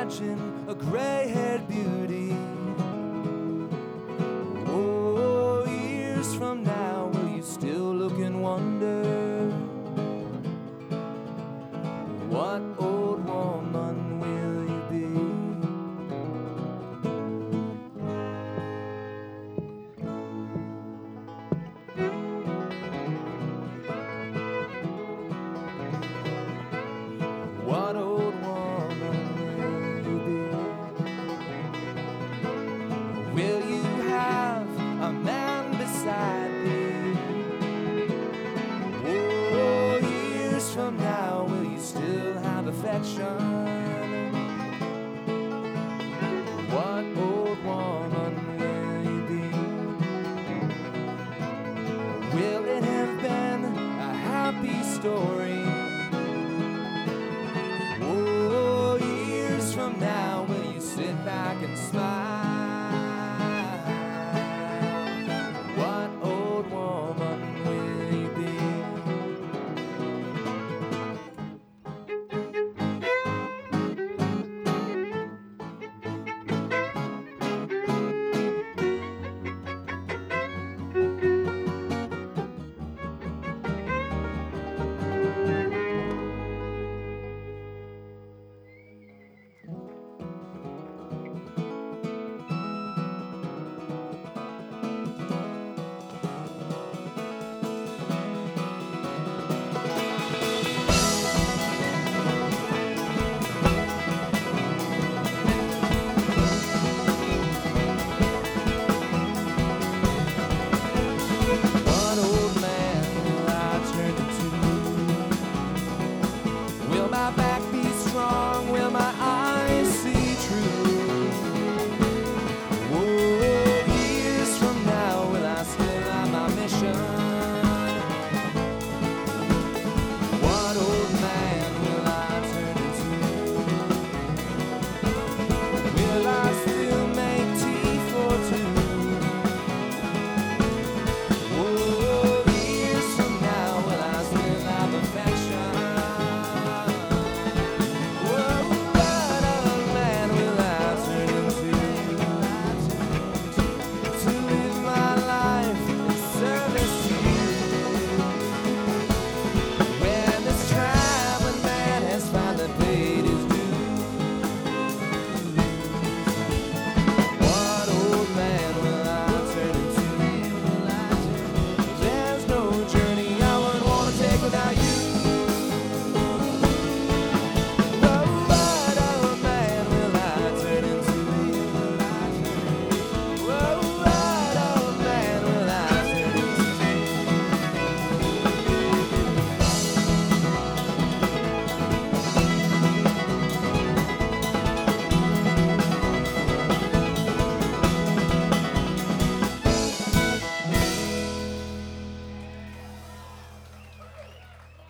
imagine a gray-haired beauty. Oh, years from now, will you still look and wonder, what old woman will you be? What old woman will you be? Will you have a man beside thee? Oh, years from now, will you still have affection? What old woman will you be? Will it have been a happy story? Oh, years from now, will you sit back and smile?